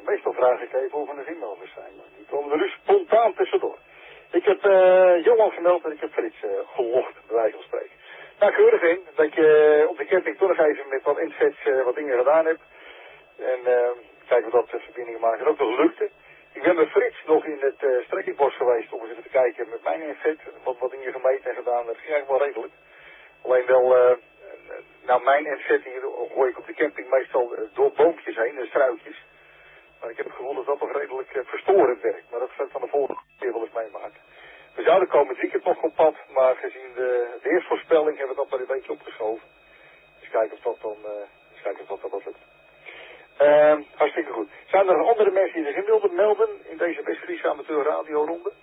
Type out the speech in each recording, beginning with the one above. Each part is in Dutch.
meestal vraag ik even of er nog inmelders zijn. Maar die komen er nu spontaan tussendoor. Ik heb Johan gemeld en ik heb Frits gelogd, bij wijze van spreken. Nou, keurig in dat je op de camping toch nog even met wat insets wat dingen gedaan hebt. En kijken of dat verbindingen maken ook nog lukte. Ik ben met Frits nog in het strekkingbos geweest om eens even te kijken met mijn inzet. Wat dingen gemeten en gedaan. Dat ging eigenlijk wel redelijk. Alleen wel, nou mijn inzetting gooi ik op de camping meestal door boompjes heen, struikjes. Maar ik heb het gevoel dat dat nog redelijk verstorend werkt. Maar dat zal ik van de volgende keer wel eens meemaken. We zouden komend weekend nog op pad, maar gezien de weersvoorspelling hebben we dat maar een beetje opgeschoven. Dus kijken of dat dan, wat lukt. Hartstikke goed. Zijn er nog andere mensen die zich in wilden melden in deze West-Friese Amateur Radio Ronde?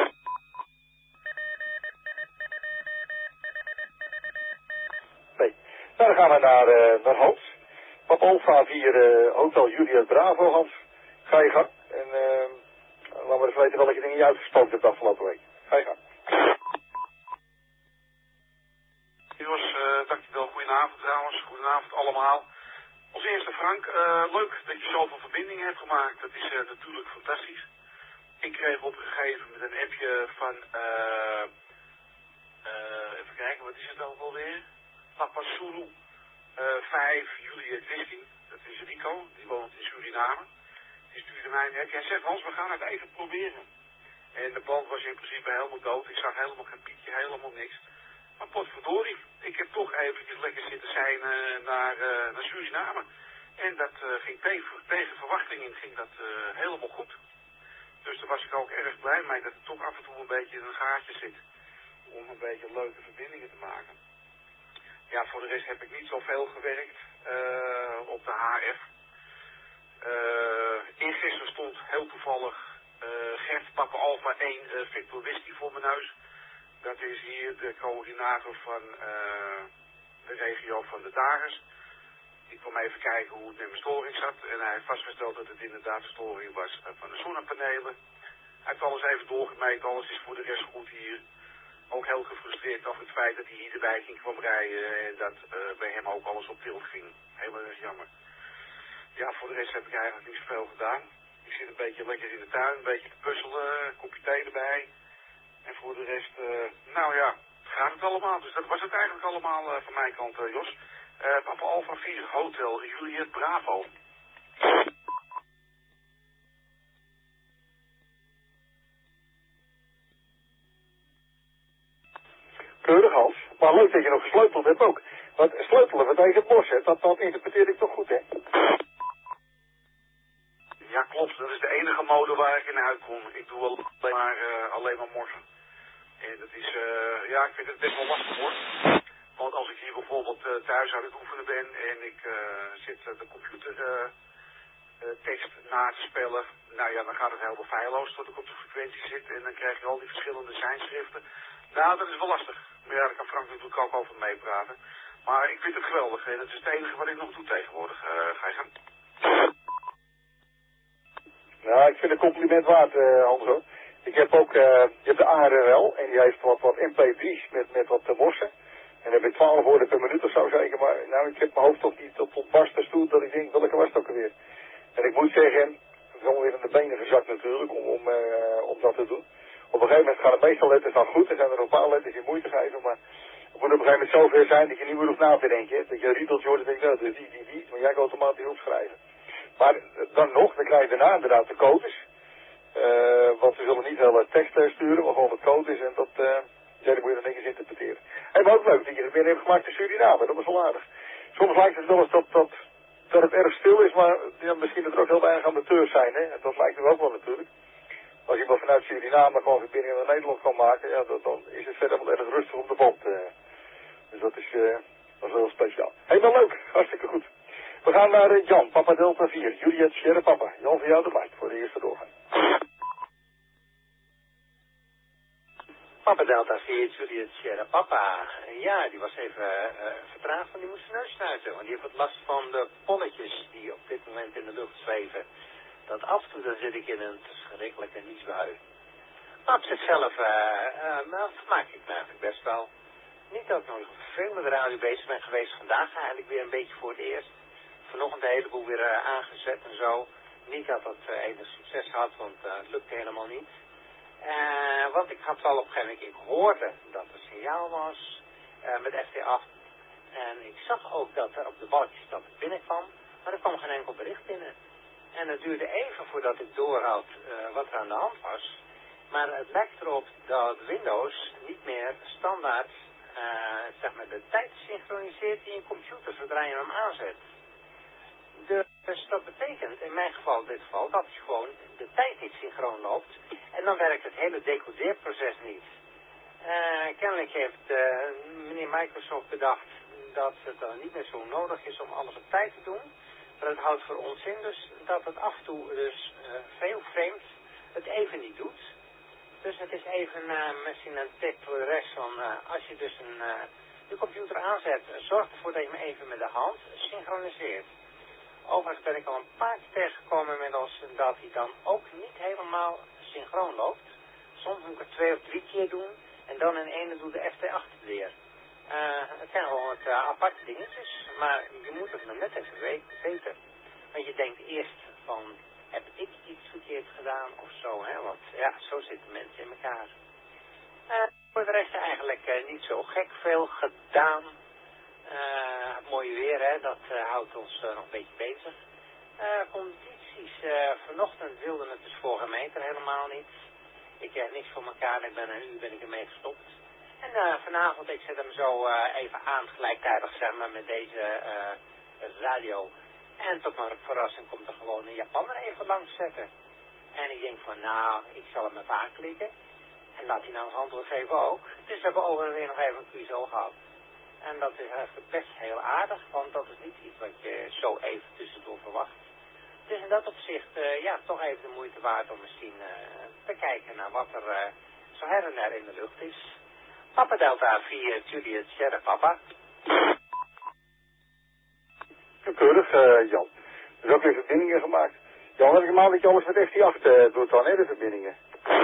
Nee. Nou, dan gaan we naar Hans. Papa Alfa 4 Hotel Juliet Bravo, Hans. Ga je gang. En laten we eens weten welke dingen je uitgestookt hebt de afgelopen week. Ga je gang. Jos, dankjewel. Goedenavond trouwens. Goedenavond allemaal. Als eerste Frank, leuk dat je zoveel verbindingen hebt gemaakt. Dat is natuurlijk fantastisch. Ik kreeg op een gegeven moment een appje van, even kijken, wat is het ook alweer? Papa Zulu 5 Juliet Whisky. Dat is Rico, die woont in Suriname. Die stuurde mij een appje. Hij zegt, Hans, we gaan het even proberen. En de band was in principe helemaal dood. Ik zag helemaal geen pietje, helemaal niks. Maar potverdorie, ik heb toch eventjes lekker zitten zijn naar Suriname. En dat ging tegen verwachting in, ging dat helemaal goed. Dus daar was ik ook erg blij mee dat het toch af en toe een beetje in een gaatje zit. Om een beetje leuke verbindingen te maken. Ja, voor de rest heb ik niet zoveel gewerkt op de HF. Eergisteren stond heel toevallig Gert Papa Alpha 1 Victor Whisky voor mijn neus. Dat is hier de coördinator van de regio van de Dagers. Ik kwam even kijken hoe het met mijn storing zat. En hij heeft vastgesteld dat het inderdaad de storing was van de zonnepanelen. Hij heeft alles even doorgemeten, alles is voor de rest goed hier. Ook heel gefrustreerd over het feit dat hij hier de wijk in kwam rijden. En dat bij hem ook alles op tilt ging. Heel erg jammer. Ja, voor de rest heb ik eigenlijk niet zoveel gedaan. Ik zit een beetje lekker in de tuin, een beetje te puzzelen, een kopje thee erbij. En voor de rest, nou ja, gaat het allemaal. Dus dat was het eigenlijk allemaal van mijn kant, Jos. Papa Alpha 4 Hotel Juliet Bravo. Keurig, Hans. Maar leuk dat je nog gesleuteld hebt ook. Want sleutelen we tegen het bos, hè? Dat interpreteer ik toch goed, hè? Ja, klopt. Dat is de enige mode waar ik in uitkom. Ik doe alleen maar morgen. En dat is, ja, ik vind het best wel lastig hoor. Want als ik hier bijvoorbeeld thuis aan het oefenen ben en ik zit de computer tekst na te spellen, nou ja, dan gaat het helemaal feilloos tot ik op de frequentie zit en dan krijg je al die verschillende seinschriften. Nou, dat is wel lastig. Maar ja, daar kan Frank natuurlijk ook over meepraten. Maar ik vind het geweldig en dat is het enige wat ik nog doe tegenwoordig. Ga je gaan. Nou, ik vind het compliment waard, Hans hoor. Ik heb ook, je hebt de ARL en die heeft wat MP3's met wat mossen. En dan heb ik 12 woorden per minuut of zo zeker. Maar nou, ik heb mijn hoofd toch niet tot barstens toe dat ik denk, welke was het ook alweer? En ik moet zeggen, het is alweer in de benen gezakt natuurlijk om dat te doen. Op een gegeven moment gaan de meeste letters dan goed. Er zijn er een paar letters die moeite geven, maar het moet op een gegeven moment zover zijn dat je niet meer hoeft na te denken. Dat je een riedeltje hoort en denkt, nou, die, maar jij kan automatisch opschrijven. Maar dan nog, dan krijg je daarna inderdaad de codes. Want we zullen niet hele tekst sturen, maar gewoon wat codes en dat moet je dan netjes interpreteren. En maar ook leuk dat je het weer hebt gemaakt in Suriname, dat was wel aardig. Soms lijkt het wel eens dat het erg stil is, maar ja, misschien dat er ook heel weinig amateurs zijn, hè. En dat lijkt nu ook wel natuurlijk. Als iemand vanuit Suriname gewoon verbinding naar Nederland kan maken, ja, dan is het verder wel erg rustig op de band. Dus dat is wel heel speciaal. Helemaal leuk, hartstikke goed. We gaan naar Jan, Papa Delta 4, Juliet Sierra Papa. Jan, voor jou de mic voor de eerste doorgang. Papa Delta 4, Juliet Sierra Papa. Ja, die was even vertraagd, want die moest zijn neus snuiten. Want die heeft wat last van de polletjes die op dit moment in de lucht zweven. Dat af en toe dan zit ik in een verschrikkelijke niesbui. Maar op zichzelf vermaak ik me eigenlijk best wel. Niet dat ik nog veel met de radio bezig ben geweest. Vandaag eigenlijk weer een beetje voor het eerst. Vanochtend een heleboel weer aangezet en zo. Niet dat het enig succes had, want het lukte helemaal niet. Want ik had wel op een gegeven moment, ik hoorde dat er signaal was met FT8. En ik zag ook dat er op de balkjes dat het binnenkwam, maar er kwam geen enkel bericht binnen. En het duurde even voordat ik doorhad wat er aan de hand was. Maar het lijkt erop dat Windows niet meer standaard zeg maar de tijd synchroniseert in je computer zodra je hem aanzet. Dus dat betekent in mijn geval, in dit geval, dat je gewoon de tijd niet synchroon loopt. En dan werkt het hele decodeerproces niet. Kennelijk heeft meneer Microsoft bedacht dat het dan niet meer zo nodig is om alles op tijd te doen. Maar het houdt voor ons in dus dat het af en toe dus veel vreemd het even niet doet. Dus het is even misschien een tip voor de rest van als je dus de computer aanzet, zorg ervoor dat je hem even met de hand synchroniseert. Overigens ben ik al een paar keer tegengekomen inmiddels dat hij dan ook niet helemaal synchroon loopt. Soms moet ik het 2 of 3 keer doen en dan in ene doe de FT8 weer. Het zijn gewoon wat aparte dingetjes, maar je moet het nog net even weten. Want je denkt eerst van, heb ik iets verkeerd gedaan of zo, hè? Want ja, zo zitten mensen in elkaar. Voor de rest eigenlijk niet zo gek veel gedaan. Het mooie weer, hè, dat houdt ons nog een beetje bezig. Condities, vanochtend wilde het dus vorige meter helemaal niet. Ik kreeg niks voor elkaar en een uur ben ik ermee gestopt. En vanavond, ik zet hem zo even aan, gelijktijdig zeg maar, met deze radio. En tot mijn verrassing komt er gewoon een Japaner even langs zetten. En ik denk van, nou, ik zal hem even aanklikken. En laat hij nou een antwoord geven ook. Dus we hebben over en weer nog even een QSO gehad. En dat is eigenlijk best heel aardig, want dat is niet iets wat je zo even tussendoor verwacht. Dus in dat opzicht, ja, toch even de moeite waard om misschien te kijken naar wat er zo her en der in de lucht is. Papa Delta 4, Juliet, Sierra Papa. Keurig, Jan. Er is ook weer verbindingen gemaakt. Jan, heb ik hem aan dat je alles met FT8 doet dan, hè, de verbindingen?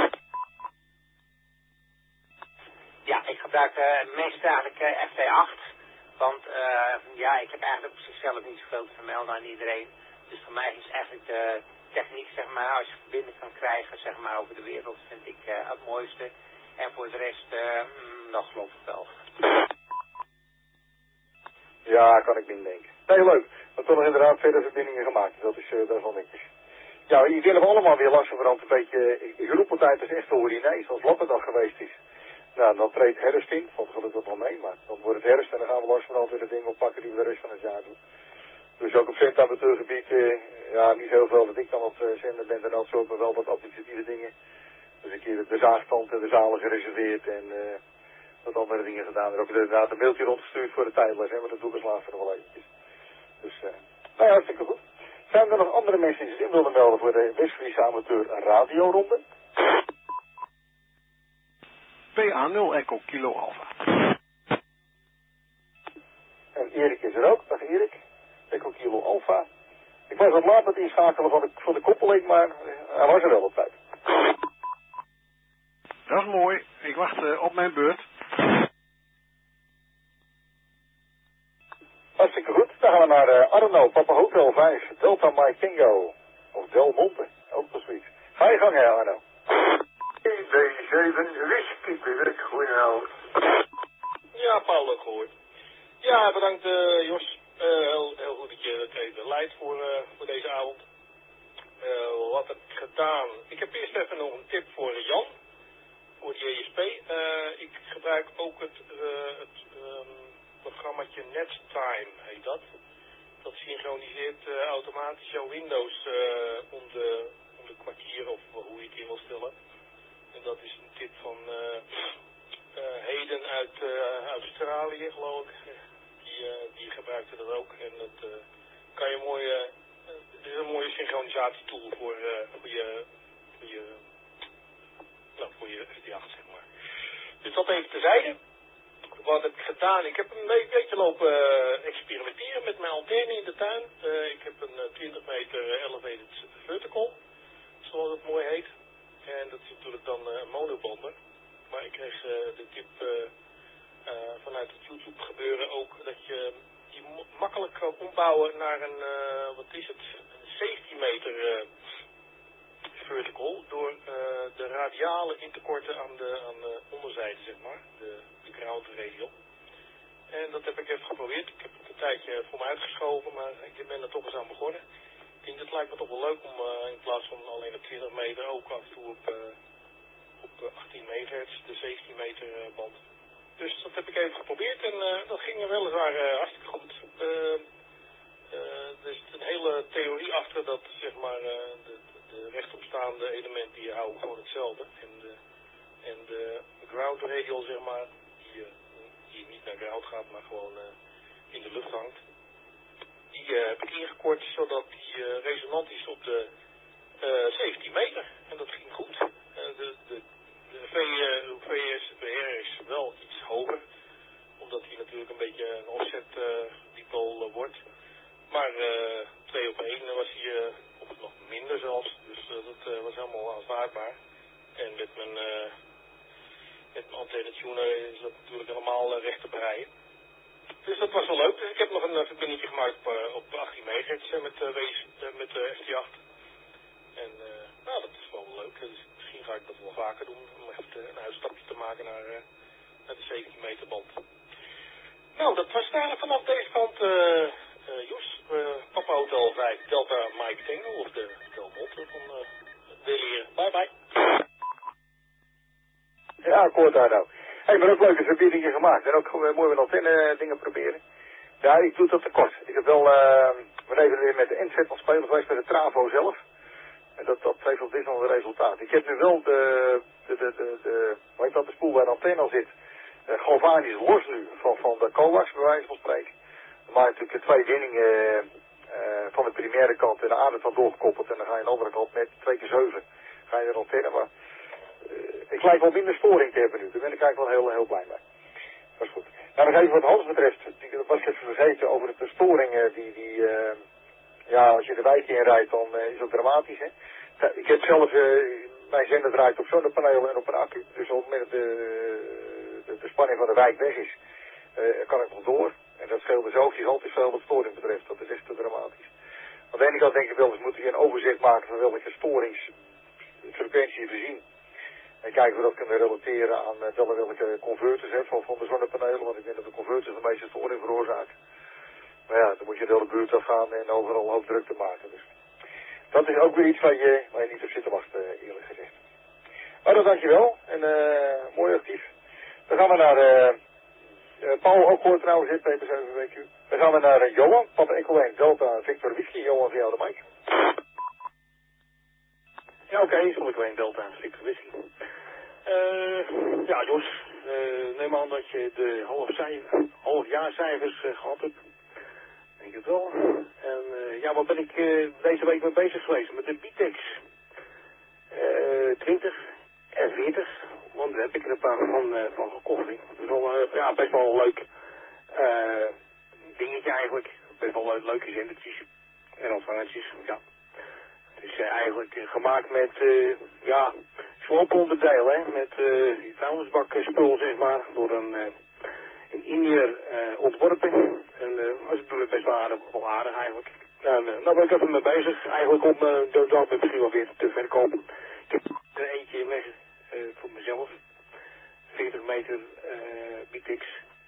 Ja, ik gebruik meest eigenlijk FT8. Want ja, ik heb eigenlijk op zichzelf niet zoveel te vermelden aan iedereen. Dus voor mij is eigenlijk de techniek, zeg maar, als je verbinding kan krijgen, zeg maar, over de wereld, vind ik het mooiste. En voor de rest, dat geloof ik wel. Ja, kan ik me indenken. Nee, leuk. We hebben toch inderdaad verder verbindingen gemaakt. Dat is wel netjes. Ja, hier willen we allemaal weer langzamerhand een beetje groepeltijd is echt voor ineens, zoals Lappendag geweest is. Nou, dan treedt herfst in, valt gelukkig wel mee, maar dan wordt het herfst en dan gaan we langzamerhand weer de dingen oppakken die we de rest van het jaar doen. Dus ook op centamateurgebied, ja, niet heel veel dat ik dan op zender ben, dan ook maar wel wat administratieve dingen. Dus een keer de zaagstand en de zalen gereserveerd en wat andere dingen gedaan. Er ook inderdaad een mailtje rondgestuurd voor de tijdles, hè, maar dat doe ik als laatste nog wel eventjes. Dus, nou ja, hartstikke goed. Zijn er nog andere mensen die zich in willen melden voor de West-Friese Amateur Radioronde? PA0 Echo Kilo Alpha. En Erik is er ook. Dag Erik. Echo Kilo Alpha. Ik was wat laat met inschakelen van de koppeling, maar hij was er wel op tijd. Dat is mooi. Ik wacht op mijn beurt. Hartstikke goed. Dan gaan we naar Arno, Papa Hotel 5, Delta Mike Tango. Of Del Monte. Ook zo zoiets. Ga je gang, hè, Arno. B7 Whisky Quebec, goedenavond. Ja, Paul ook gehoord. Ja, bedankt Jos. Heel goed dat je het even leidt voor deze avond. Wat heb ik gedaan? Ik heb eerst even nog een tip voor Jan. Voor de JSP. Ik gebruik ook het programmaatje NetTime, heet dat. Dat synchroniseert automatisch jouw Windows om de kwartier of hoe je het in wil stellen. En dat is een tip van Heden uit Australië, geloof ik. Die gebruikte dat ook. En dat kan je mooi. Het is een mooie synchronisatietool voor je FT8, zeg maar. Dus dat even terzijde. Wat heb ik gedaan? Ik heb een beetje lopen experimenteren met mijn antenne in de tuin. Ik heb een 20 meter elevated vertical, zoals het mooi heet. En dat is natuurlijk dan een monobander. Maar ik kreeg de tip vanuit het YouTube gebeuren ook dat je die makkelijk kan ombouwen naar een, wat is het, een 17 meter vertical door de radialen in te korten aan de onderzijde, zeg maar, de ground radial. En dat heb ik even geprobeerd. Ik heb het een tijdje voor me uitgeschoven, maar ik ben er toch eens aan begonnen. Ik denk, dat lijkt me toch wel leuk om in plaats van alleen op 20 meter ook af en toe op 18 meter, de 17 meter band. Dus dat heb ik even geprobeerd en dat ging er weliswaar hartstikke goed. Er is een hele theorie achter dat, zeg maar, de rechtopstaande elementen die houden gewoon hetzelfde. En de ground radial, zeg maar, die niet naar ground gaat, maar gewoon in de lucht hangt. Die heb ik ingekort zodat die resonant is op de 17 meter. En dat ging goed. De VSWR is wel iets hoger, omdat hij natuurlijk een beetje een offset dipole wordt. Maar 2 op 1 was hij, of nog minder zelfs, dus dat was helemaal aanvaardbaar. En met mijn antenne tuner is dat natuurlijk helemaal recht te breien. Dus dat was wel leuk. Dus ik heb nog een verbinding gemaakt op 18 megahertz met FT8. En nou, dat is wel leuk. Dus misschien ga ik dat wel vaker doen, om even een uitstapje te maken naar de 17 meter band. Nou, dat was daar vanaf deze kant Jos, Papa Hotel 5 Delta Mike Tango, of de Delmonte van Weleer. Bye bye. Ja, kort daar nou. Hey, maar ook leuke verbindingen gemaakt. En ook mooi met antenne dingen proberen. Ja, ik doe dat tekort. Ik heb wel, we even weer met de inzet van spelen geweest met de Travo zelf. En dat heeft op dit moment een resultaat. Ik heb nu wel hoe heet dat, de spoel waar de antenne al zit. Galvanisch los nu van de coax, bij wijze van spreken. Maar natuurlijk 2 winningen van de primaire kant en de aarde van doorgekoppeld. En dan ga je aan de andere kant met 2 keer 7 ga je er antenne. Maar ik lijk wel minder storing te hebben nu. Daar ben ik eigenlijk wel heel blij mee. Dat is goed. Nou, nog even wat Hans betreft. Dat was ik even vergeten over de storing ja, als je de wijk in rijdt, dan is dat dramatisch, hè. Ik heb zelf, mijn zender draait op zonnepanelen en op een accu. Dus op het moment dat de spanning van de wijk weg is, kan ik nog door. En dat scheelt dus ook altijd veel wat storing betreft. Dat is echt te dramatisch. Aan de ene kant denk ik wel eens moeten we een overzicht maken van welke storingsfrequentie we zien. En kijken of we dat kunnen relateren aan welke converters van de zonnepanelen. Want ik denk dat de converters de meeste storing veroorzaken. Maar ja, dan moet je de hele buurt afgaan en overal hoop druk te maken. Dus dat is ook weer iets waar je niet op zit te wachten, eerlijk gezegd. Maar dan dankjewel. En mooi actief. Dan gaan we naar Paul ook hoort trouwens in Peter 7 WQ. Dan gaan we naar Johan, Papa Echo 1 Delta Victor Whisky. Johan, voor jou de mic. Ja, oké, zal ik weer een Delta Victor Whisky. Ja, Jos, neem aan dat je de halfjaarcijfers gehad hebt. Denk het wel. En ja, waar ben ik deze week mee bezig geweest? Met de Bitex 20 en 40. Want daar heb ik er een paar van gekocht. Dat is wel ja, best wel een leuk dingetje eigenlijk. Best wel leuke zendertjes en ontvangertjes. Ja. Het is eigenlijk gemaakt met ja, slooponderdelen, hè. Met vuilnisbakspul, zeg maar. Door een Indiër ontworpen. En ze doen het best wel aardig eigenlijk. En daar ben ik even mee bezig. Eigenlijk om dat misschien wel weer te verkopen. Ik heb er eentje weg voor mezelf. 40 meter Bitex.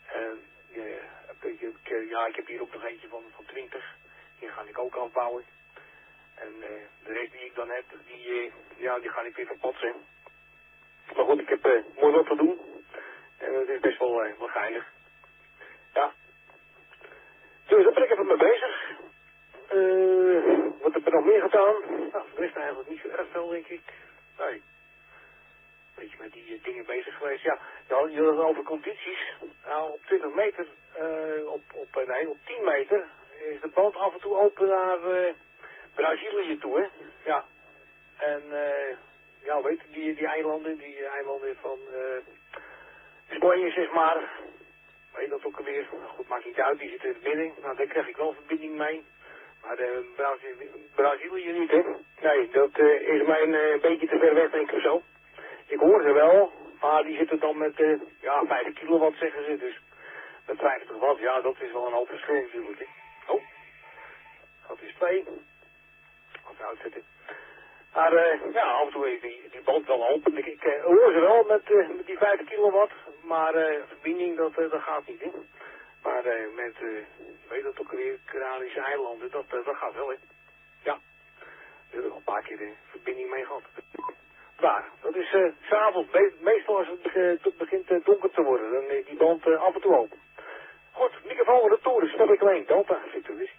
Ja, ik heb hier ook nog eentje van 20. Die ga ik ook afbouwen. En de rest die ik dan heb, die ga ik weer verpatsen. Maar goed, ik heb mooi wat te doen. En het is best wel geinig. Ja. Dus daar ben ik even mee bezig. Wat heb ik nog meer gedaan? Nou, de rest eigenlijk niet zo erg veel, denk ik. Nee. Een beetje met die dingen bezig geweest. Ja, je had het over condities. Nou, op 20 meter, op 10 meter is de band af en toe open naar Brazilië toe, hè. Ja. En, ja, weet je, die eilanden van Spanje, zeg maar. Weet je dat ook alweer? Goed, maakt niet uit, die zitten in het midden. Nou, daar krijg ik wel verbinding mee. Maar Brazilië niet, hè? Nee, dat is mij een beetje te ver weg, denk ik zo. Ik hoor ze wel, maar die zitten dan met 5 kilowatt, zeggen ze. Dus met 50 watt, ja, dat is wel een hoop verschil natuurlijk, hè. Oh, dat is 2. even uitzetten. Maar ja, af en toe is die band wel open. Ik hoor ze wel met die 50 kilowatt, maar verbinding dat gaat niet, hè. Maar met, weet dat ook weer, Canarische eilanden, dat gaat wel, hè. Ja, we hebben nog een paar keer de verbinding mee gehad. Maar, dat is 's avonds, meestal als het begint donker te worden, dan is die band af en toe open. Goed, microfoon voor de toren, snap ik alleen, Delta, Victor Whisky.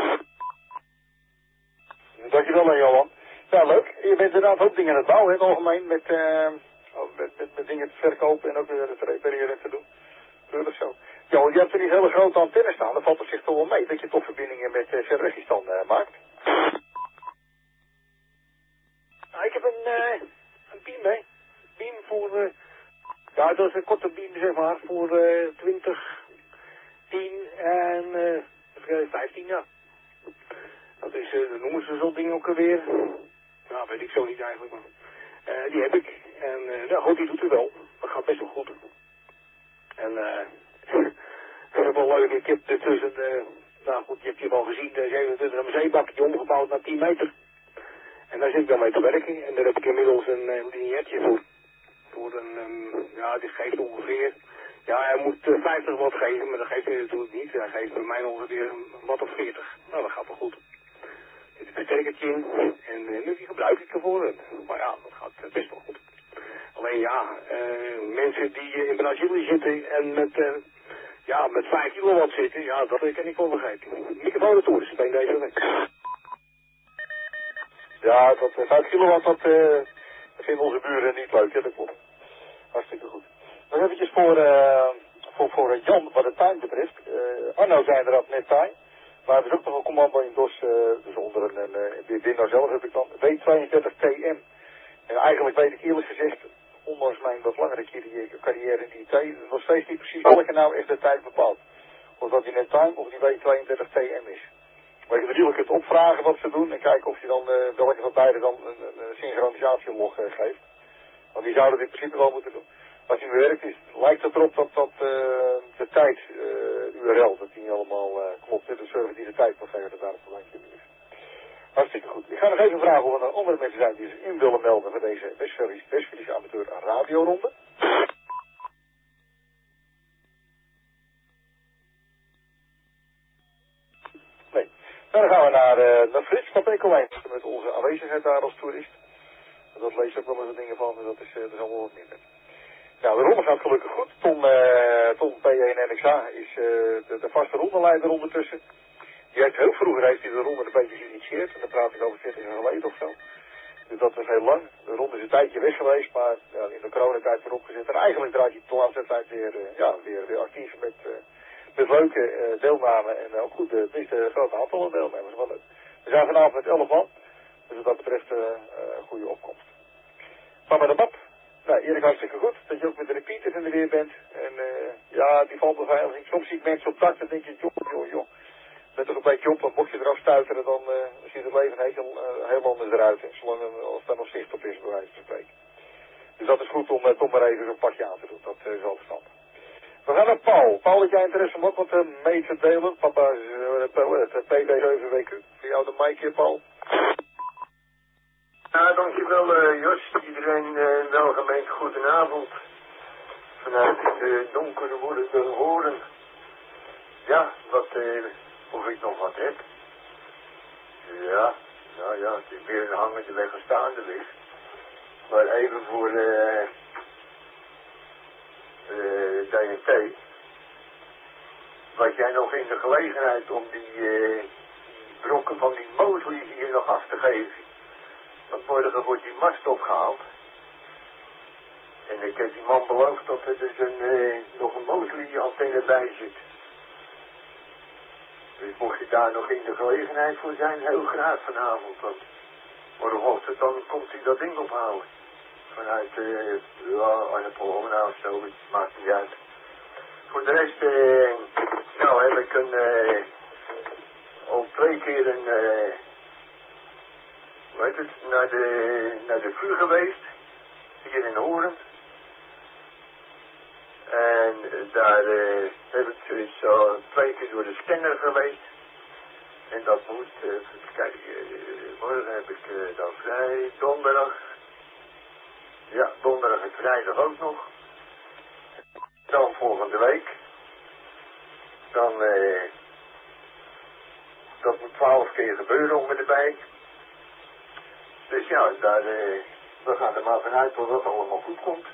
Dankjewel, Johan. Ja, leuk. Je bent inderdaad ook dingen aan het bouwen, in het algemeen, met dingen te verkopen en ook weer te repareren te doen. Keurig zo. Johan, je hebt er niet hele grote antennes staan, dan valt er zich toch wel mee dat je toch verbindingen met Verregistan maakt. Nou, ik heb een beam, hè. Beam voor, ja, dat is een korte beam, zeg maar, voor 20, 10 en 15, ja. Dat is, noemen ze zo'n ding ook alweer. Nou, weet ik zo niet eigenlijk, maar die heb ik. En nou goed, die doet er wel. Dat gaat best wel goed. En dat is wel leuk. Ik heb ertussen, nou goed, je hebt je wel gezien, 27 een zeebakje omgebouwd naar 10 meter. En daar zit ik dan mee te werken. En daar heb ik inmiddels een lineairtje voor. Voor een, ja, die geeft ongeveer, ja, hij moet 50 watt geven, maar dat geeft hij natuurlijk niet. Hij geeft bij mij ongeveer een watt of 40. Nou, dat gaat wel goed. Er zit een versterkertje in en nu die gebruik ik ervoor. Maar ja, dat gaat best wel goed. Alleen ja, mensen die in Brazilië zitten en met 5 kilowatt zitten, ja, dat kan ik wel vergeten. Microfoon de toer, ben deze weg. Ja, dat 5 kilowatt, dat vinden onze buren niet leuk, hè, dat klopt. Hartstikke goed. Nog eventjes voor Jan, wat de tuin betreft. Arno zei inderdaad net tuin. Maar er is ook nog een commando in DOS, dus onder een Windows zelf heb ik dan W32TM. En eigenlijk weet ik eerlijk gezegd, ondanks mijn wat langere carrière in die IT, nog steeds niet precies welke nou echt de tijd bepaalt. Of dat die net tuin of die W32TM is. Maar je natuurlijk kunt opvragen wat ze doen en kijken of je dan welke van beide dan een synchronisatielog geeft. Want die zouden dit in principe wel moeten doen. Als je nu werkt, lijkt het erop dat de tijd URL, dat die niet allemaal klopt. De server die de tijd wil geven, dat daar een probleempje is. Hartstikke goed. Ik ga nog even vragen of er andere mensen zijn die zich in willen melden voor deze West-Friese amateur radioronde. Nee. Dan gaan we naar Frits van Pekelijn met onze aanwezigheid daar als toerist. Dat lees ook wel eens dingen van, dat is allemaal wat minder. Nou, de ronde gaat gelukkig goed. Tom P1 NXA is de vaste rondeleider ondertussen. Die heeft heel vroeger heeft hij de ronde een beetje geïnitieerd. En dan praat ik over 40 jaar geleden of zo. Dus dat was heel lang. De ronde is een tijdje weg geweest, maar ja, in de coronatijd weer opgezet. En eigenlijk draait hij de laatste tijd weer actief met leuke deelnamen. En ook goed, het is een groot aantal deelnemers. Wel leuk. We zijn vanavond met 11 man. Dus wat dat betreft een goede opkomst. Papa de Bab. Nou, Erik, hartstikke goed dat je ook met de repeaters in de weer bent. En ja, die valt beveiliging. Soms zie ik mensen op dak en denk je, joh. Let toch een beetje op, want mocht je eraf stuiteren, dan ziet het leven heel anders eruit. Zolang als daar nog zicht op is, bij wijze van spreken. Dus dat is goed om toch maar even zo'n pakje aan te doen. Dat is wel verstandig. We gaan naar Paul. Paul, had jij interesse om ook wat mee te delen? Papa is het PB7WQ. Voor jou de mic, Paul. Ja, dankjewel Jos. Iedereen welgemeend goedenavond. Vanuit het donkere woedende horen. Ja, of ik nog wat heb. Ja, nou ja, het is weer een hangende weg een staande weg. Maar even voor DNT. Was jij nog in de gelegenheid om die brokken van die motor hier nog af te geven? Want morgen wordt die mast opgehaald. En ik heb die man beloofd dat er dus nog een motorantenne bij zit. Dus mocht je daar nog in de gelegenheid voor zijn, heel graag vanavond. Want morgenochtend dan komt hij dat ding ophalen. Vanuit, Arnhem of zo, het maakt niet uit. Voor de rest, nou heb ik al 2 keer naar de vuur geweest. Hier in Horen. En daar heb ik dus 2 keer door de scanner geweest. En dat moet, even kijken, morgen heb ik dan vrij. Donderdag. Ja, donderdag en vrijdag ook nog. Dan volgende week. Dan, dat moet 12 keer gebeuren om erbij. Dus ja, daar, we gaan er maar vanuit dat dat allemaal goed komt.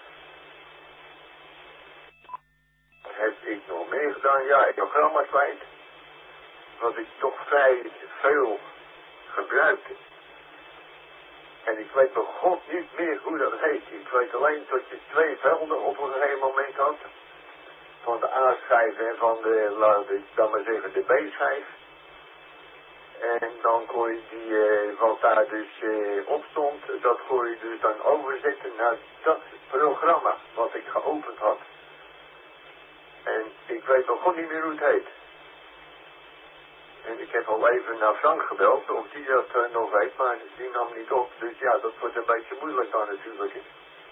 Heb ik nog meer gedaan? Ja, ik heb programma's kwijt. Wat ik toch vrij veel gebruikte. En ik weet nog god niet meer hoe dat heet. Ik weet alleen dat je 2 velden op een gegeven moment had. Van de A-schijf en van de, laat ik dan maar zeggen, de B-schijf. En dan kon je die, wat daar dus op stond, dat kon je dus dan overzetten naar dat programma wat ik geopend had. En ik weet nog gewoon niet meer hoe het heet. En ik heb al even naar Frank gebeld, of die dat nog weet, maar die nam niet op. Dus ja, dat wordt een beetje moeilijk dan natuurlijk. Hè.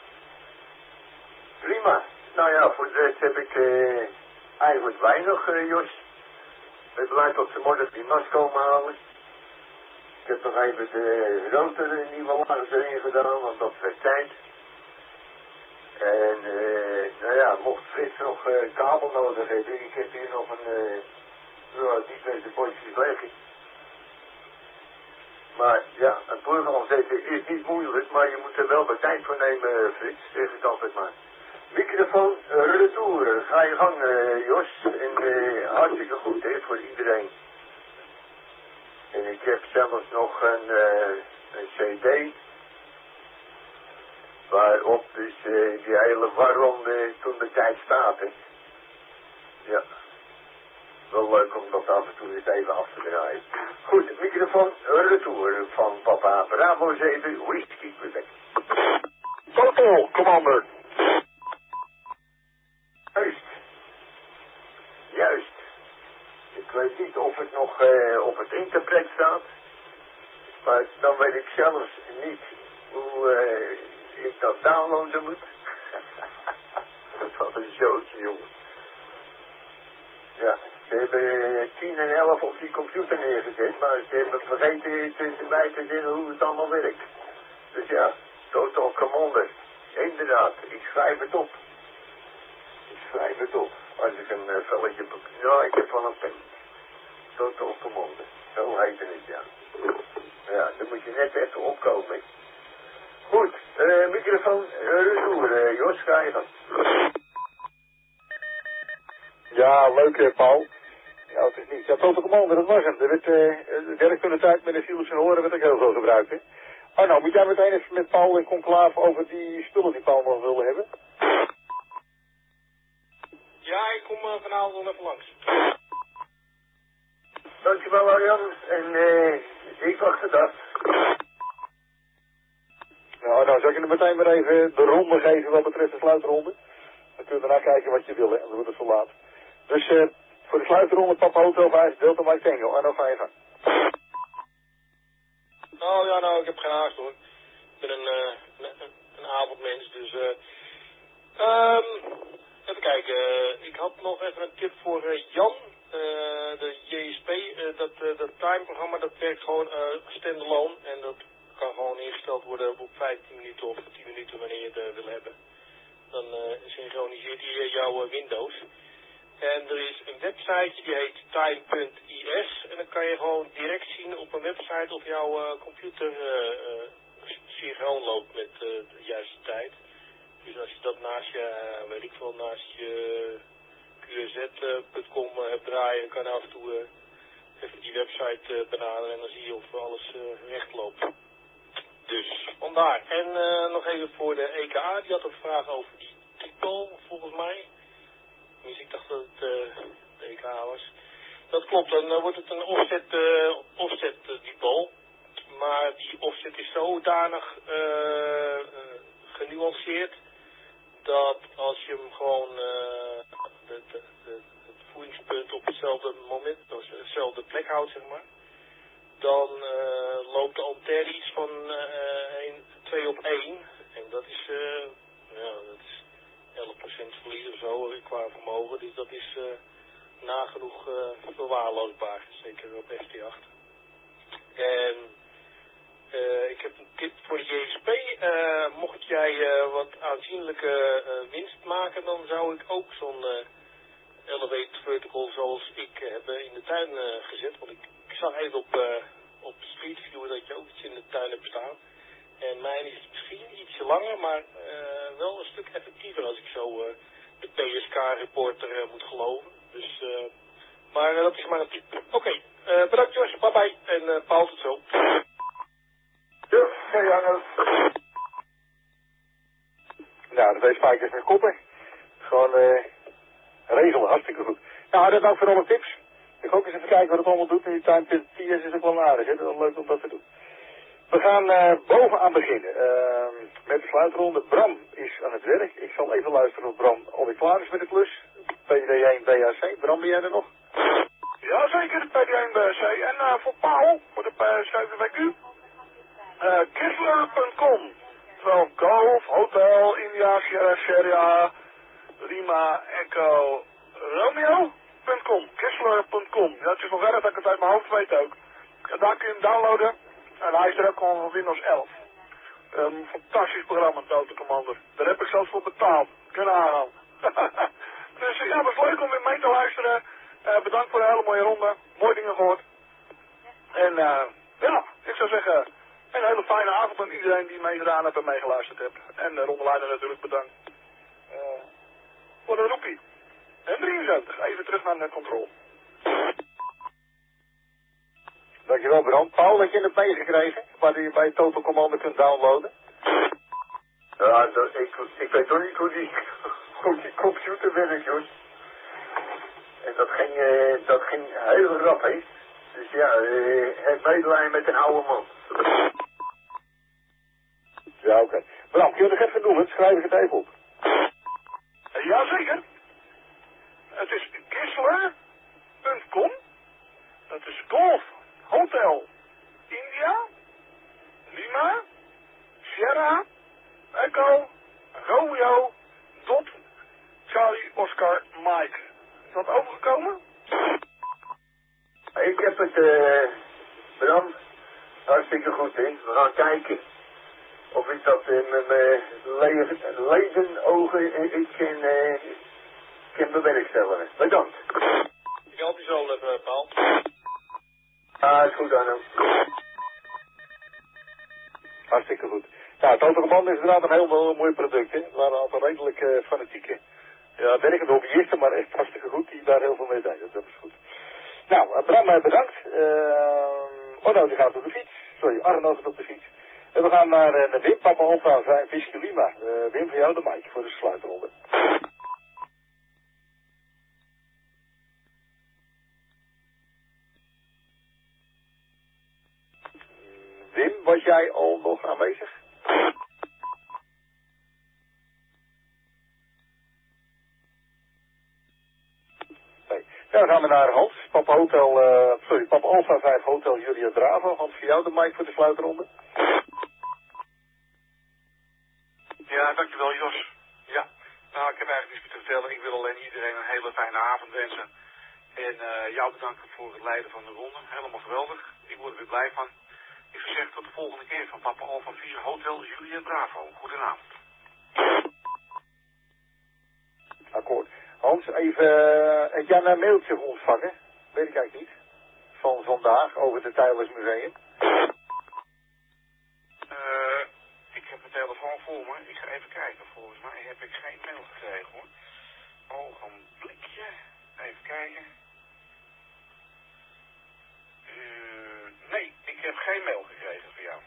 Prima. Nou ja, voor de rest heb ik eigenlijk weinig, Jos. Ik blijf tot ze morgen die nas komen halen. Ik heb nog even de rotor nieuwe langs erin gedaan, want dat werd tijd. En nou ja, mocht Frits nog kabel nodig hebben, ik heb hier nog een diverse potjes liggen. Maar ja, een plug zetten is niet moeilijk, maar je moet er wel de tijd voor nemen, Frits, zeg ik altijd maar. Microfoon, retour, ga je gang, Jos. En hartstikke goed, hè, voor iedereen. En ik heb zelfs nog een cd, waarop dus die hele warrom toen de tijd staat, hè. Ja. Wel leuk om dat af en toe eens even af te draaien. Goed, microfoon, retour van papa Bravo 7, Whisky Quebec. Total, Commander. Juist. Ik weet niet of het nog op het interpret staat. Maar dan weet ik zelfs niet hoe ik dat downloaden moet. Wat een zootje, jongen. Ja, ze hebben 10 en 11 op die computer neergezet, maar ze hebben vergeten tussenbij te zeggen hoe het allemaal werkt. Dus ja, Total Commander. Inderdaad, ik schrijf het op. Ik schrijf het op. Als ik een velletje... Ja, ik heb wel een pen. Total Commander. Zo heet het, ja. Ja, dan moet je net even opkomen. Goed, microfoon, retour. Jos, ga je dan. Ja, leuk Paul. Ja, het is niet. Ja, Total Commander, dat was hem. Er werd de werkende tijd met de Philips en Horen werd ook heel veel gebruikt, hè. Oh, nou, moet jij meteen even met Paul in conclave over die spullen die Paul nog wilde hebben? Ja, ik kom vanavond nog even langs. Dankjewel, Arjan. En ik wacht het af. Nou, nou, zal ik je meteen maar even de ronde geven wat betreft de sluitronde. Dan kun je daarna kijken wat je wil, hè. Dan wordt het zo laat. Dus voor de sluitronde, Papa Hotel, Basis, Delta Mike Tango. Arno, ga je gaan. Oh ja, nou, ik heb geen haast hoor. Ik ben een avondmens, dus even kijken. Ik had nog even een tip voor Jan. De JSP, dat time-programma, dat werkt gewoon standalone. En dat kan gewoon ingesteld worden op 15 minuten of 10 minuten wanneer je het wil hebben. Dan synchroniseert hij jouw Windows. En er is een website die heet time.is. En dan kan je gewoon direct zien op een website of jouw computer synchroon loopt met de juiste tijd. Dus als je dat naast je, weet ik veel, naast je qz.com hebt draaien, dan kan je af en toe even die website benaderen en dan zie je of alles recht loopt. Dus, vandaar. En nog even voor de EKA, die had een vraag over die typo, volgens mij. Dus ik dacht dat het de EK was. Dat klopt, dan wordt het een offset dipol. Maar die offset is zodanig genuanceerd dat als je hem gewoon het voeringspunt op hetzelfde moment, dus dezelfde plek houdt, zeg maar, dan loopt de ampère iets van 2 op 1. En dat is, ja, dat is 11% verlies of zo qua vermogen, dus dat is nagenoeg verwaarloosbaar, zeker op FT8. En jij wat aanzienlijke winst maken, dan zou ik ook zo'n elevated vertical zoals ik heb in de tuin gezet. Want ik zag even op Street View dat je ook iets in de tuin hebt staan. En mijn is misschien ietsje langer, maar wel een stuk effectiever als ik zo de PSK-reporter moet geloven. Dus, maar dat is maar een tip. Oké, bedankt Jos, bye bye en Paul tot zo. Ja, hey Arno. Nou, de twee spijkers met koppen. Gewoon regelen, hartstikke goed. Nou, dat dank voor alle tips. Ik ga ook eens even kijken wat het allemaal doet. En die tuin TS is ook wel aardig, hè. Dat is wel leuk om dat te doen. We gaan bovenaan beginnen. Met de sluitronde. Bram is aan het werk. Ik zal even luisteren of Bram alweer klaar is met de klus. PD1 BAC. Bram, ben jij er nog? Ja, zeker. PD1 BAC. En voor Paul, voor de 7WQ. Kissler.com. Terwijl Golf, Hotel, India, Sierra, Sierra, Lima, Echo, Romeo.com. Kissler.com. Ja, het is nog verder dat ik het uit mijn hoofd weet ook. En daar kun je hem downloaden. En hij is er ook gewoon van Windows 11. Een fantastisch programma, Total Commander. Daar heb ik zelfs voor betaald. Kunnen aanhalen. Dus ja, het was leuk om weer mee te luisteren. Bedankt voor een hele mooie ronde. Mooie dingen gehoord. En ja, ik zou zeggen, een hele fijne avond aan iedereen die meegedaan heeft en meegeluisterd heeft. En de rondeleider natuurlijk bedankt. Voor de roepie. En 73, even terug naar de controle. Dankjewel Bram. Paul, heb je het meegekregen? Waar je bij Total Commander kunt downloaden? Ja, ik weet toch niet hoe die computer werkt, Jos. En dat ging heel rap, hè. Dus ja, het medelijden met een oude man. Ja, oké. Bram, kun je nog even noemen? Schrijf ik het even op. Jazeker. Het is Kissler.com. Dat is Golf, Hotel, India, Lima, Sierra, Echo, Romeo, Dot, Charlie, Oscar, Mike. Is dat overgekomen? Ik heb het, Bram, hartstikke goed, hè. We gaan kijken of ik dat met mijn levenogen kan bewerkstelligen. Bedankt. Ik help je zo even, Paul. Ah, is goed, Arno. Hartstikke goed. Nou, Total Commander is inderdaad een heel mooi product, hè. Er waren een aantal redelijk fanatieke, ja, werkende hobbyisten, maar echt hartstikke goed, die daar heel veel mee deden. Dat is goed. Nou, Bram, bedankt. Arno, die gaat op de fiets. Sorry, Arno gaat op de fiets. En we gaan naar Wim, Papa Alfa, zijn Whisky Lima. Wim, voor jou de mic voor de sluitronde. Wim, was jij al nog aanwezig? Nee. Ja, dan gaan we naar Hans. Papa Alfa 5 Hotel Julia Bravo. Hans, voor jou de mic voor de sluitronde. Ja, dankjewel Jos. Ja, nou ik heb eigenlijk niets meer te vertellen. Ik wil alleen iedereen een hele fijne avond wensen. En jou bedanken voor het leiden van de ronde. Helemaal geweldig. Ik word er weer blij van. Ik zou zeggen tot de volgende keer van Papa Alfa 4 Hotel Julia Bravo. Goedenavond. Akkoord. Hans, even, heb jij een mailtje ontvangen? Weet ik eigenlijk niet. Van vandaag over het Tylers Museum. Ik heb mijn telefoon voor me. Ik ga even kijken. Volgens mij heb ik geen mail gekregen hoor. Ogenblikje. Even kijken. Nee, ik heb geen mail gekregen voor jou.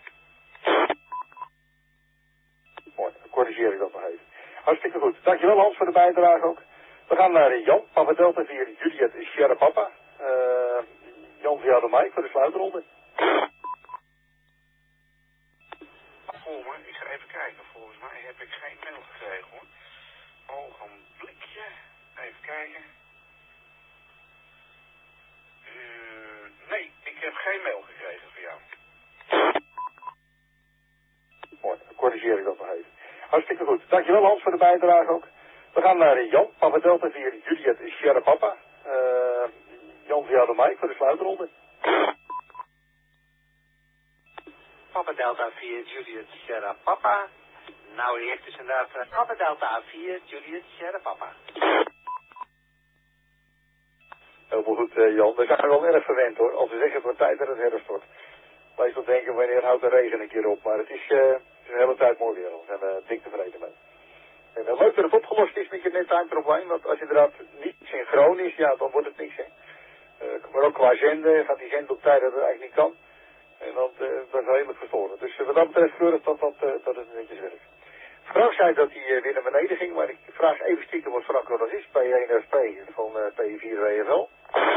Mooi, dan corrigeer ik dat nog even. Hartstikke goed. Dankjewel Hans voor de bijdrage ook. We gaan naar Jan, Papa Delta 4, Juliet Sierra Papa. Jan, voor jou de mic voor de sluitronde. Voor me, ik ga even kijken. Volgens mij heb ik geen mail gekregen hoor. Ogenblikje. Even kijken. Nee, ik heb geen mail gekregen voor jou. Mooi, dan corrigeer ik dat nog even. Hartstikke goed. Dankjewel Hans voor de bijdrage ook. We gaan naar Jan, Papa Delta 4, Juliet Sierra Papa. Jan, voor jou de mic voor de sluitronde. Papa Delta 4, Juliet Sierra Papa. Nou, die heeft dus inderdaad Papa Delta A4, Juliet Sierra Papa. Helemaal goed, Jan. We zijn wel erg verwend hoor. Als we zeggen het wordt tijd dat het herfst wordt. Meestal denken we wanneer houdt de regen een keer op. Maar het is een hele tijd mooi weer. Daar zijn we dik tevreden mee. En leuk dat het opgelost is met je nettimeprobleem. Want als je inderdaad niet synchroon is, ja, dan wordt het niks hè. Maar ook qua zenden, gaat die zenden op tijd dat het eigenlijk niet kan. En dat is redelijk verstoren. Dus wat dat betreft keurig dat het netjes werkt. Frank zei dat hij weer naar beneden ging, maar ik vraag even stiekem wat Frank dat is. P1SP van P4 WFL.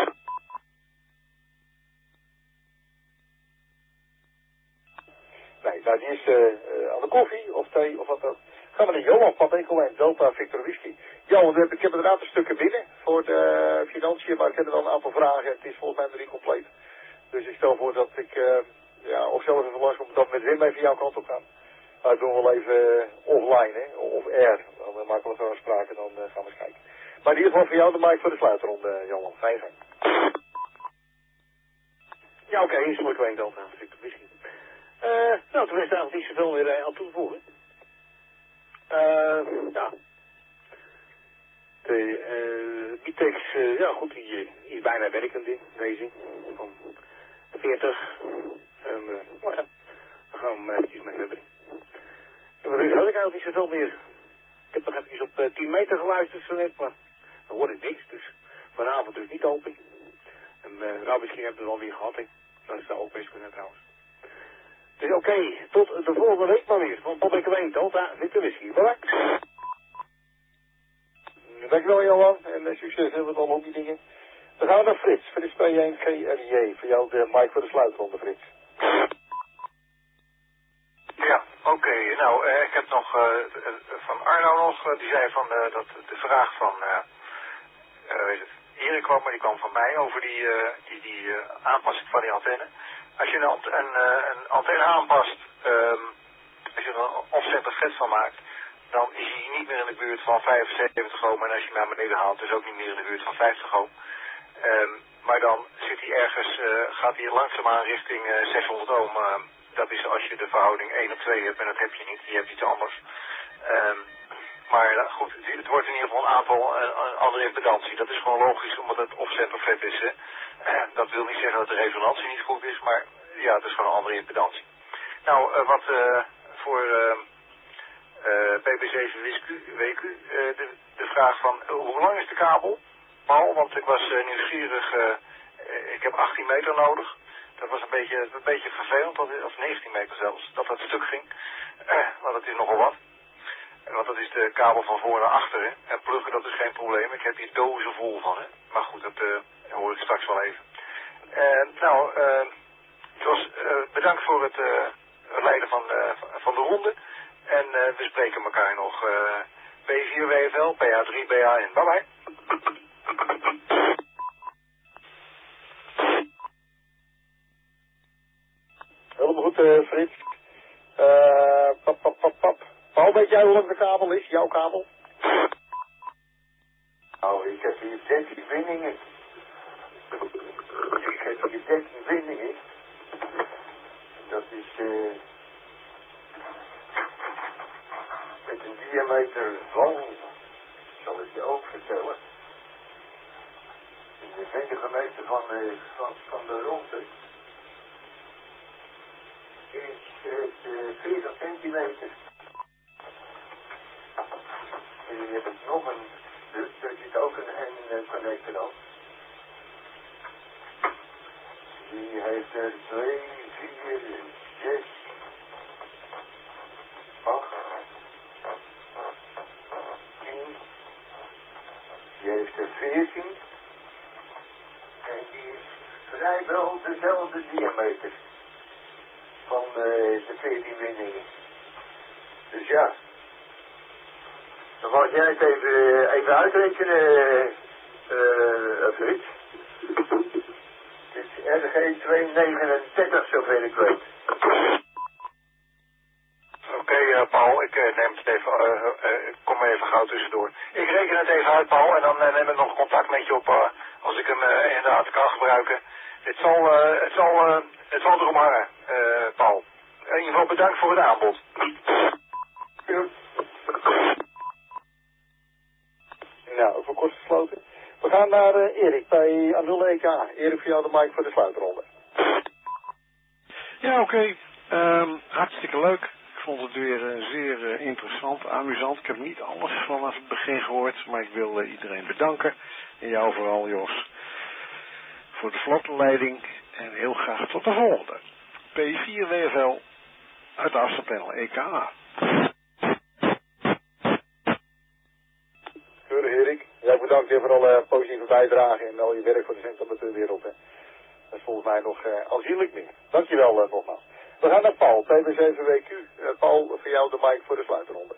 Nee, nou die is aan de koffie of thee of wat dan. Gaan we naar Johan van Eco Delta Victor Whisky. Johan, ik heb inderdaad een stukken binnen voor de financiën, maar ik heb er wel een aantal vragen. Het is volgens mij nog niet compleet. Dus ik stel voor dat ik of zelf even langskom dat met Wim even jouw kant op gaan. Maar dat doen we wel even offline, hè, of air. Dan maken we zo afspraken, dan gaan we eens kijken. Maar in ieder geval voor jou de mic voor de sluiterronde, Johan. Fijn zijn. Ja, oké, is mooi kwijt Delta Victor Whisky. Nou, toen is er eigenlijk niet zoveel meer aan toe te voegen. Ja. De Bitex, ja goed, die is bijna werkend in deze. Van 40. En, nou ja, daar gaan we maar eventjes mee verder. En voor nu had ik eigenlijk niet zoveel meer. Ik heb nog eventjes op 10 meter geluisterd zo net, maar dan hoor ik niks. Dus vanavond dus niet open. En nou, misschien heb ik het wel weer gehad, hè. Dat zou ook best kunnen trouwens. Dus oké, tot de volgende week maar weer. Van Bob Eco Delta Victor Whisky. Bedankt. Dankjewel Johan en succes met alle hobby-dingen. Dan gaan we naar Frits. Frits P1 GRJ. Voor jou de mic voor de sluitronde, Frits. Ja, oké. Nou, ik heb nog van Arno nog. Die zei van dat de vraag van weet het, Erik kwam, maar die kwam van mij over die aanpassing van die antenne. Als je een antenne aanpast, als je er een offset of vet van maakt, dan is hij niet meer in de buurt van 75 ohm. En als je hem naar beneden haalt, dus ook niet meer in de buurt van 50 ohm. Maar dan zit hij ergens, gaat hij langzaamaan richting 600 ohm. Dat is als je de verhouding 1 op 2 hebt, en dat heb je niet. Je hebt iets anders. Maar goed, het wordt in ieder geval een andere impedantie. Dat is gewoon logisch, omdat het offset of vet is. Dat wil niet zeggen dat de resonantie niet goed is, maar ja, het is gewoon een andere impedantie. Nou, wat voor PB7WQ, de vraag van hoe lang is de kabel, Paul? Want ik was nieuwsgierig, ik heb 18 meter nodig. Dat was een beetje vervelend, of 19 meter zelfs, dat stuk ging. Want dat is nogal wat. Want dat is de kabel van voor naar achteren. En pluggen, dat is geen probleem. Ik heb hier dozen vol van, hè. Maar goed, dat hoor ik straks wel even. Jos, bedankt voor het leiden van de ronde. En we spreken elkaar nog P4 WFL, PA3, BAN. Bye bye. Helemaal goed, Frits. Paul, weet jij hoe lang de kabel is? Jouw kabel? Nou, ik heb hier 13 windingen. Dat is met een diameter van, zal ik je ook vertellen, in de 20 meter van de ronde is het 40 centimeter. En dan heb ik nog een, er zit ook een connector op. Die heeft er 2, 4, 6, 8, 10. Die heeft er 14. En die is vrijwel dezelfde diameter van de 14 windingen. Dus ja. Dan mag jij het even uitrekenen, Frits. Het is RG 239, zover ik weet. Oké, Paul, ik neem het even, ik kom even gauw tussendoor. Ik reken het even uit, Paul, en dan neem ik nog contact met je op als ik hem inderdaad kan gebruiken. Het zal erom hangen, Paul. In ieder geval bedankt voor het aanbod. Nou, ook voor kort gesloten. We gaan naar Erik bij A0 EK. Erik, voor jou de mic voor de sluitronde. Ja, oké. Hartstikke leuk. Ik vond het weer zeer interessant, amusant. Ik heb niet alles vanaf het begin gehoord, maar ik wil iedereen bedanken. En jou vooral, Jos, voor de vlotte leiding. En heel graag tot de volgende. P4 WFL uit de Afstandspanel EKA. Keurig, Erik. Jij bedankt weer voor alle positieve bijdrage en al je werk voor de centrumwereld. Dat is volgens mij nog aanzienlijk meer. Dankjewel nogmaals. We gaan naar Paul, PB7WQ. Paul, voor jou de mic voor de sluitronde.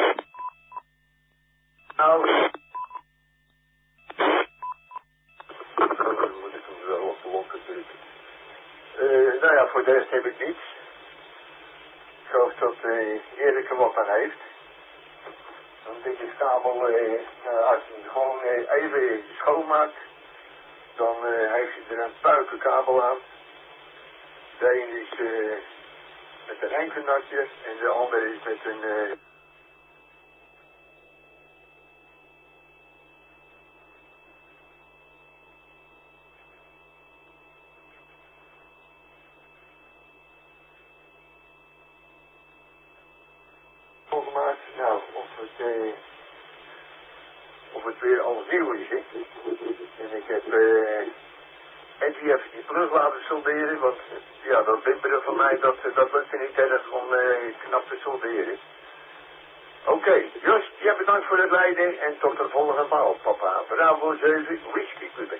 Nou, dan moet ik hem wel op de lokken drukken. Nou ja, voor de rest heb ik niets. Ik geloof dat Erik er wat aan heeft. Dan denk ik kabel, als je hem gewoon even schoonmaakt, dan heeft hij er een puikenkabel aan. De een is met een rijnknatje en de andere is met een... gemaakt. Nou, of het weer al nieuw is, hè. En ik heb Eddy even die plug laten solderen, want ja, dat bibberen van mij, dat lukt niet erg om knap te solderen. Oké, Jos, jij bedankt voor het leiden en tot de volgende maal, papa. Bravo 7, whisky Quebec.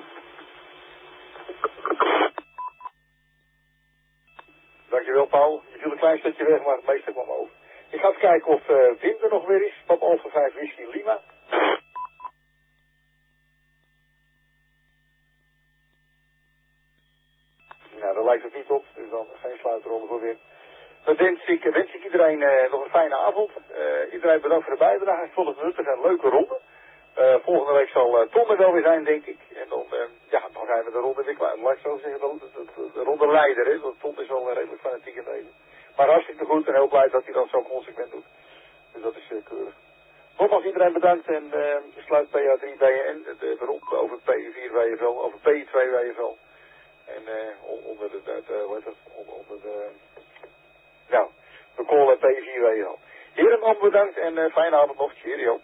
Dankjewel, Paul. Je viel een klein stukje weg, maar het meeste kwam over. Ik ga even kijken of Wim er nog weer is. Papa Alpha 5 Whisky Lima. Nou, daar lijkt het niet op, dus dan geen sluiterronde voor Wim. Dan wens ik iedereen nog een fijne avond. Iedereen bedankt voor de bijdrage. Ik vond het een nuttige en leuke ronde. Volgende week zal Tom er wel weer zijn, denk ik. En dan, dan zijn we de ronde weer klaar. Laat ik zo zeggen, de ronde leider, hè. Want Tom is wel redelijk fanatiek in deze. Maar hartstikke goed en heel blij dat hij dat zo consequent doet. Dus dat is keurig. Nogmaals iedereen bedankt en sluit PA3 bij en de rond over P4 WFL, over P2 WFL. En onder de call P4 WFL. Heren, allemaal bedankt en fijne avond nog. Cheerio.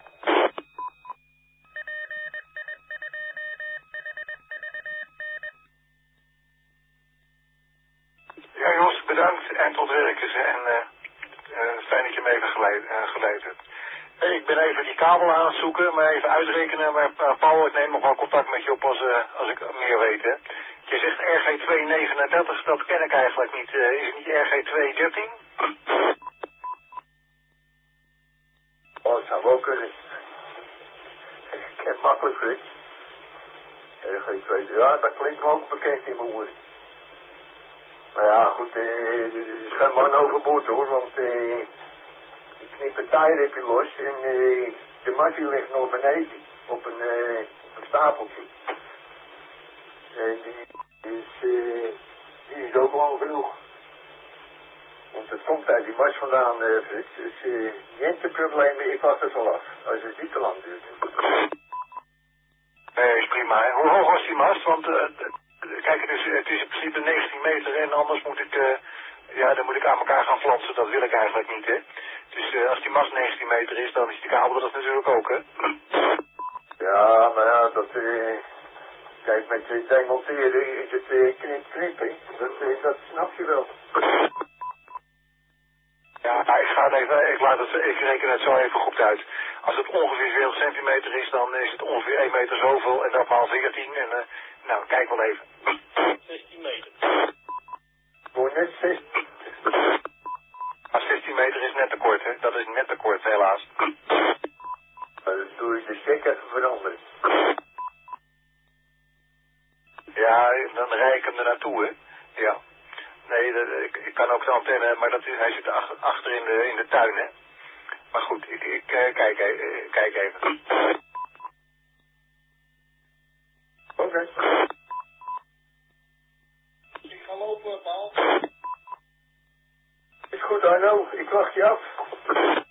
Ja, Jos, bedankt en tot werkens. En fijn dat je me even geleid hebt. Ik ben even die kabel aan het zoeken, maar even uitrekenen. Maar Paul, ik neem nog wel contact met je op als ik meer weet. Hè. Je zegt RG239, dat ken ik eigenlijk niet. Is het niet RG213? Oh, dat zou wel kunnen. Ik ken makkelijk goed. RG2, ja, dat klinkt me ook bekend in mijn oor. Maar ja, goed, het is geen man overboord hoor, want ik knip een taairipje los en de matje ligt nog beneden op een stapeltje. En die is ook gewoon genoeg. Want het komt uit die mars vandaan, Frits. Dus geen problemen, ik was er al af. Als het niet te lang duurt. Nee, is prima. Hè. Hoe hoog was die mast? Want kijk, het is in principe 19 meter en anders moet ik, dan moet ik aan elkaar gaan flansen. Dat wil ik eigenlijk niet, hè. Dus als die mast 19 meter is, dan is die kabel dat natuurlijk ook, hè. Ja, maar ja, dat... Kijk, met demonteren is het knippen. Dat snap je wel. Ja, ik reken het zo even goed uit. Als het ongeveer 40 centimeter is, dan is het ongeveer 1 meter zoveel en dan maal 14 en nou, kijk wel even. 16 meter. Voor net 16. Maar 16 meter is net te kort, hè. Dat is net te kort, helaas. Dan doe je de check even veranderen. Ja, dan rijd ik hem er naartoe, hè. Ja. Nee, ik kan ook de antenne, maar hij zit achter in de tuin, hè. Maar goed, ik kijk even. Oké. Ik ga lopen, Paul. Is goed, Arno. Ik wacht je af.